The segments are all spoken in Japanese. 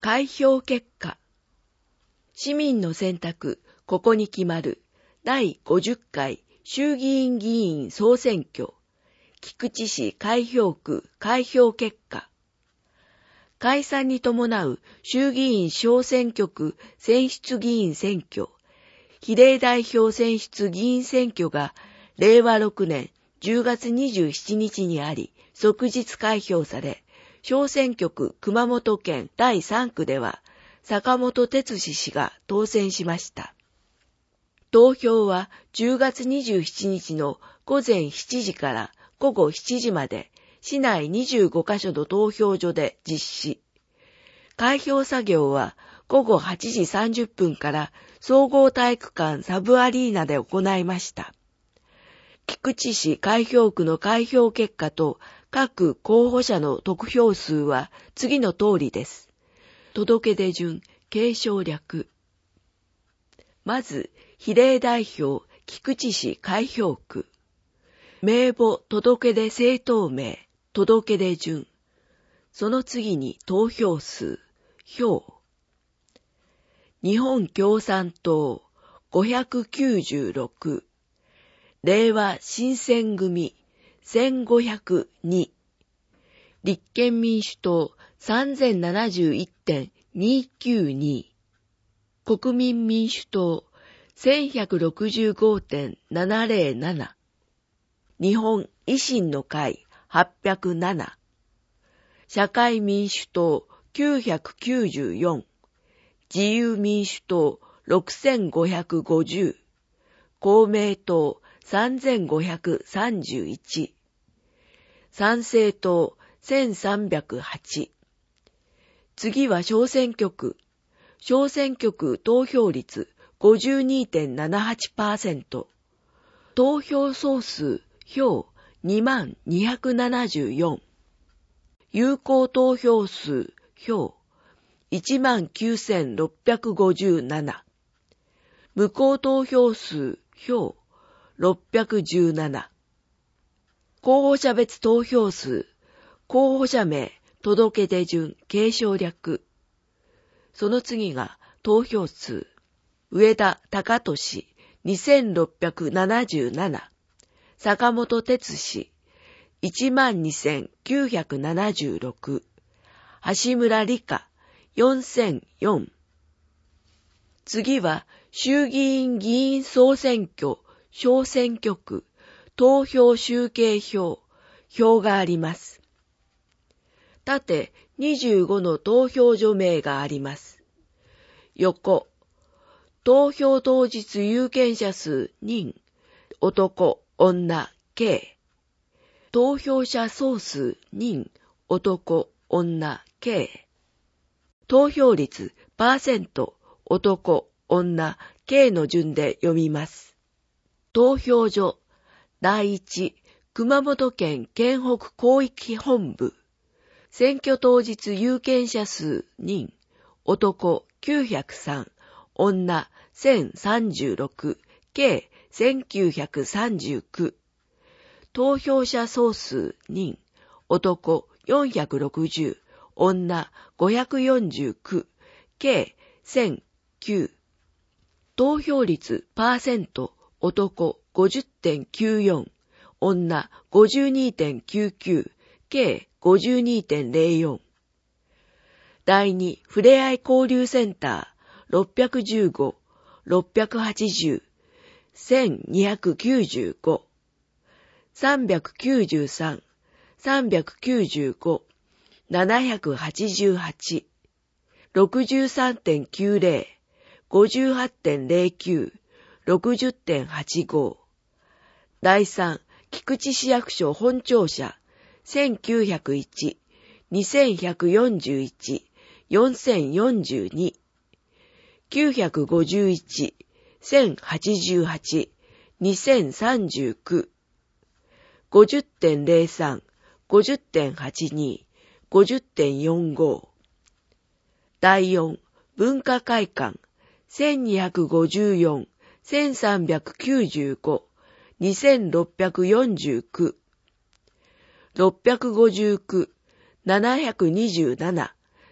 開票結果。市民の選択、ここに決まる。第50回衆議院議員総選挙。菊池市開票区開票結果。解散に伴う衆議院小選挙区選出議員選挙、比例代表選出議員選挙が令和6年10月27日にあり、即日開票され、小選挙区熊本県第3区では坂本哲司氏が当選しました。投票は10月27日の午前7時から午後7時まで市内25カ所の投票所で実施。開票作業は午後8時30分から総合体育館サブアリーナで行いました。菊池市開票区の開票結果と各候補者の得票数は次の通りです。届出順、継承略。まず、比例代表、菊池市開票区。名簿届出政党名、届出順。その次に投票数、票。日本共産党、596。令和新選組、1502。立憲民主党、3071.292。国民民主党、1165.707。日本維新の会、807。社会民主党、994。自由民主党、6550。公明党、3531。参政党、1308。次は小選挙区。小選挙区投票率 52.78%。投票総数、票2274。有効投票数、票19,657。無効投票数、票617。候補者別投票数、候補者名、届出順、継承略。その次が投票数。上田貴俊、2677。坂本哲司、12,976。橋村理香、4004。次は衆議院議員総選挙、小選挙区、投票集計票、票があります。縦25の投票所名があります。横、投票当日有権者数人、男、女、計。投票者総数人、男、女、計。投票率、パーセント、男、女、計の順で読みます。投票所、第一、熊本県県北広域本部。選挙当日有権者数人、男903、女1036、計1939。投票者総数人、男460、女549、計1009。投票率パーセント、男 50.94、女 52.99、計52.04。第2ふれあい交流センター615、680、1295、393、395、788、63.90、58.09、60.85。第3、菊池市役所本庁舎、1901、2141、4042、951、1088、2039、50.03、50.82、50.45。第4、文化会館、1254、1395、2649、659、727、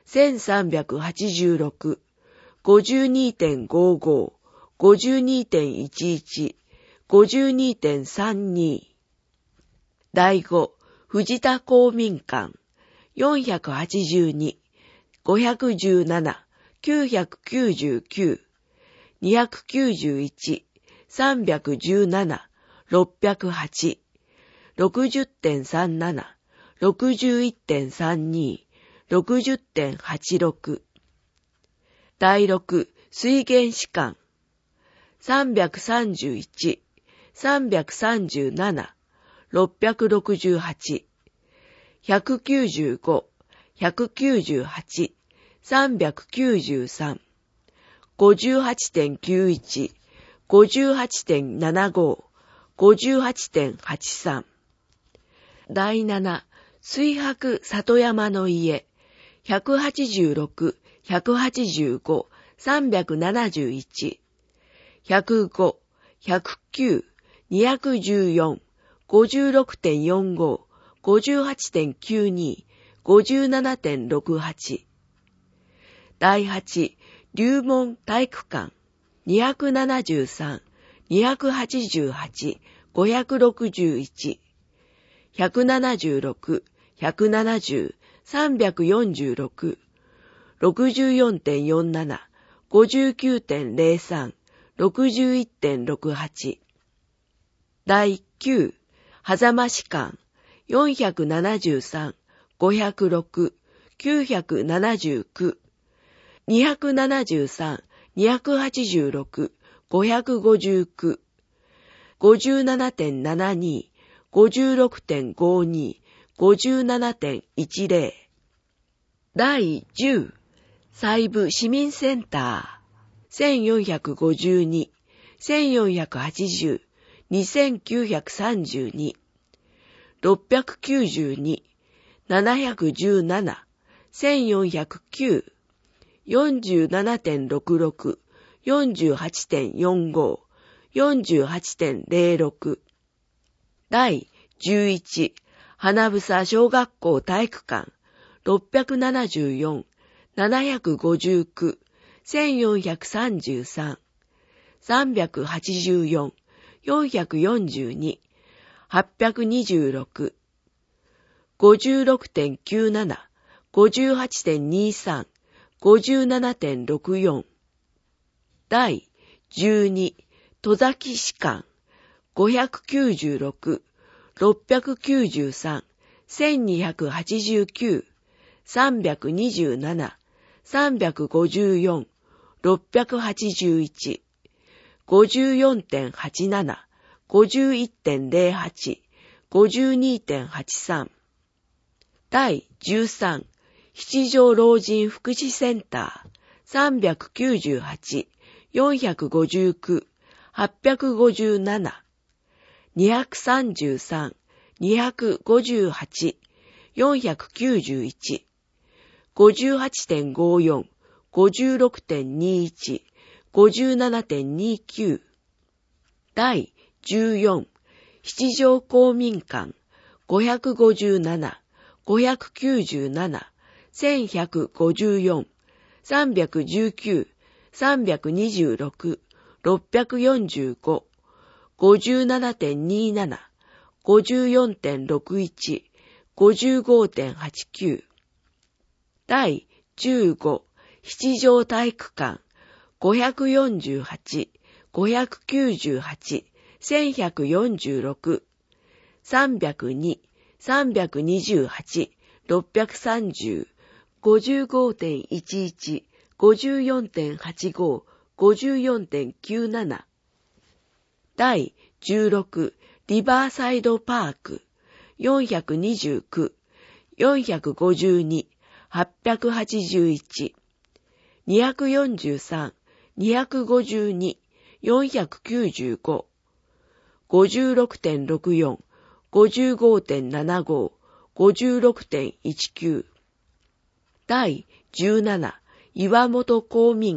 1386、52.55、52.11、52.32。第5、藤田公民館、482、517、999、291、317、608、60.37、61.32、60.86。第6、水源士館、331、337、668、195、198、393、58.91、58.75、58.83。第7、水白里山の家、186、185、371、105、109、214、56.45、58.92、57.68。第8、龍門体育館、273、288、561、176、170、346、64.47、59.03、61.68。第9、狭間士館、473、506、979、273、286、559、57.72、56.52、57.10。第10、西部市民センター、1452、1480、2932、692、717、1409、47.66、48.45、48.06。第11、花房小学校体育館、674、759、1433、384、442、826、56.97、58.23、57.64。第12、戸崎士館、596、693、1289、327、354、681、54.87、51.08、52.83。第13、七条老人福祉センター、398、459、857、233、258、491、58.54、56.21、57.29。第14、七条公民館、557、597、1154、319、326、645、57.27、54.61、55.89。第15、七条体育館、548、598、1146、302、328、630、55.11、54.85、54.97。第16、リバーサイドパーク、429、452、881、243、252、495、56.64、55.75、56.19。第17、岩本公民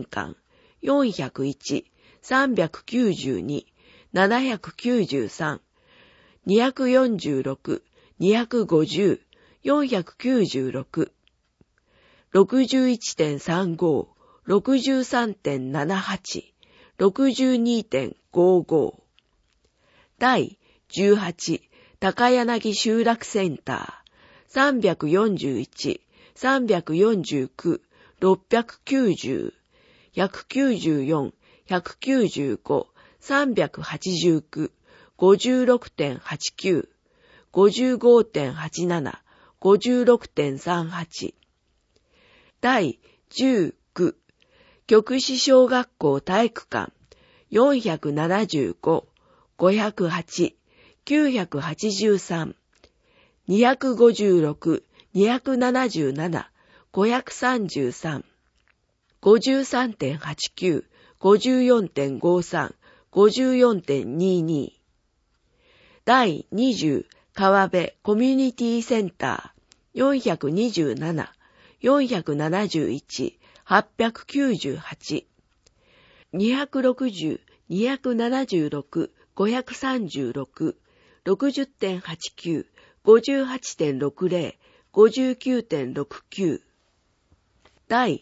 館、401、392、793、246、250、496。 61.35、63.78、62.55。第18、高柳集落センター、341、349、690、194、195、389、56.89、55.87、56.38。第19、極志小学校体育館、475、508、983、256、277、533、53.89、54.53、54.22。第20、川辺コミュニティセンター、427、471、898、260、276、536、60.89、58.60、59.69。第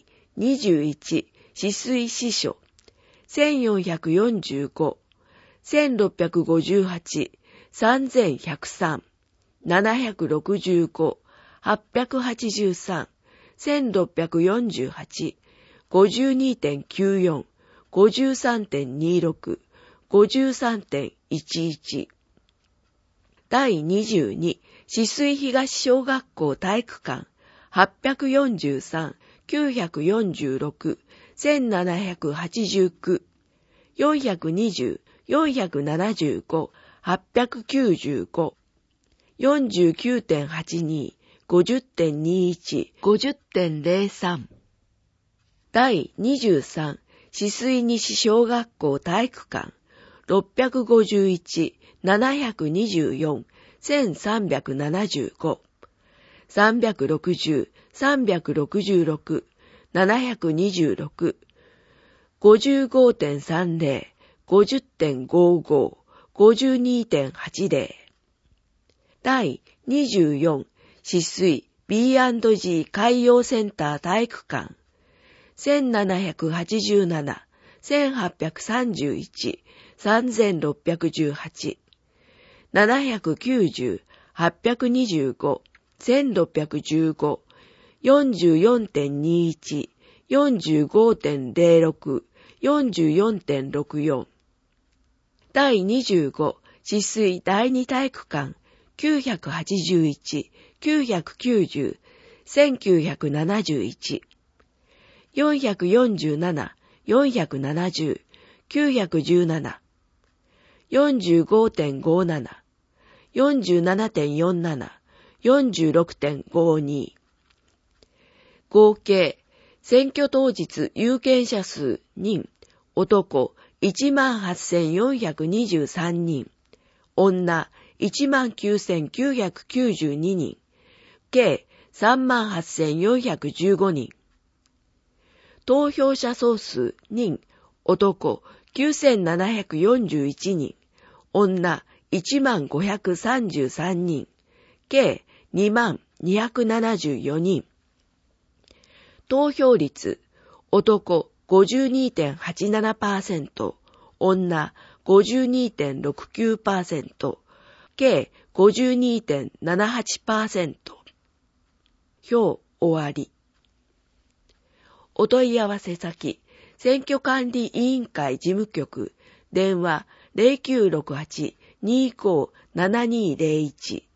21、止水支所、1445、1658、3103、765、883、1648、52.94、53.26、53.11。第22、止水東小学校体育館、843、946、1789、420、475、895、49.82、50.21、50.03。第23、止水西小学校体育館、651、724、1375、360、366、726、55.30、50.55、52.80。第24、止水 B&G 海洋センター体育館、1787、1831、3618、790、825、1615、44.21、45.06、44.64。第25、止水第二体育館、981、990、1971、447、470、917、45.57、47.47、46.52。合計、選挙当日有権者数人、男 18,423 人、女 19,992 人、計 38,415 人。投票者総数人、男 9,741 人、女 10,533 人、計 20,274 人。投票率、男 52.87%、女 52.69%、計 52.78%。票終わり。お問い合わせ先、選挙管理委員会事務局、電話 0968-25-7201